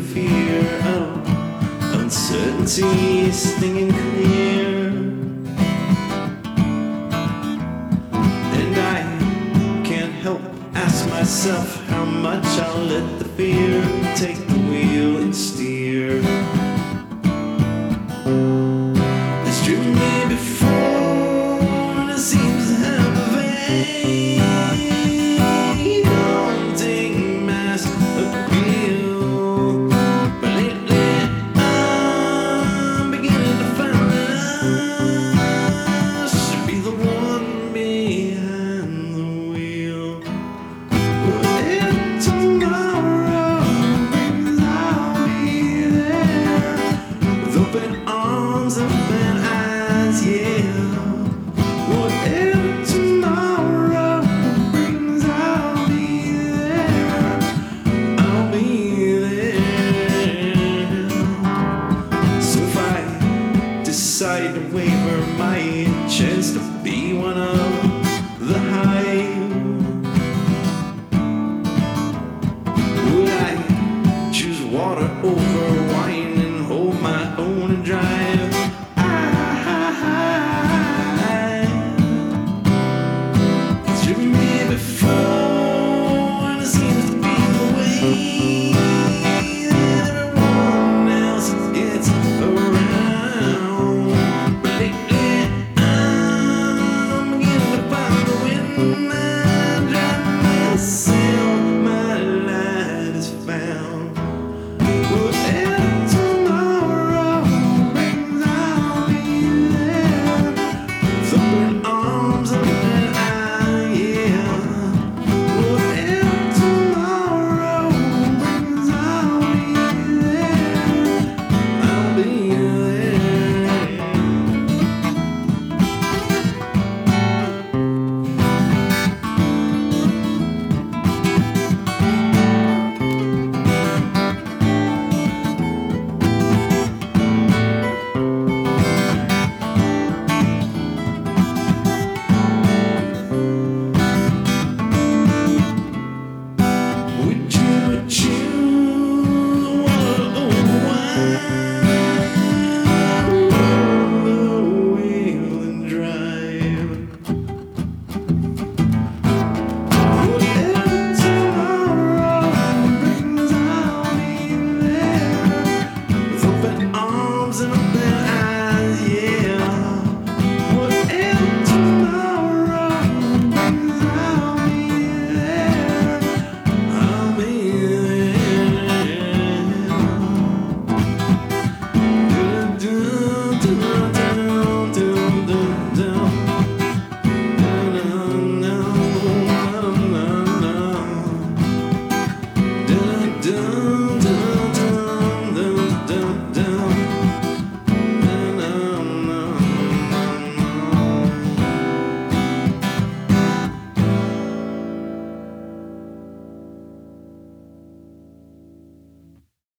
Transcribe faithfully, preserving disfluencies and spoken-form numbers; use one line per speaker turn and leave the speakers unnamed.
fear of uncertainty stinging clear. And I can't help ask myself how much I'll let the fear take the wheel and steer. It's driven me before, and it seems to have a vague, haunting mass appeal. But lately I'm beginning to find that I should be the one behind the wheel. But if tomorrow brings, I'll be there with open arms and open eyes, yeah. Whatever tomorrow brings, I'll be there. I'll be there. So if I decide to waver my chance to be one of the hive, would I choose water over wine and hold my own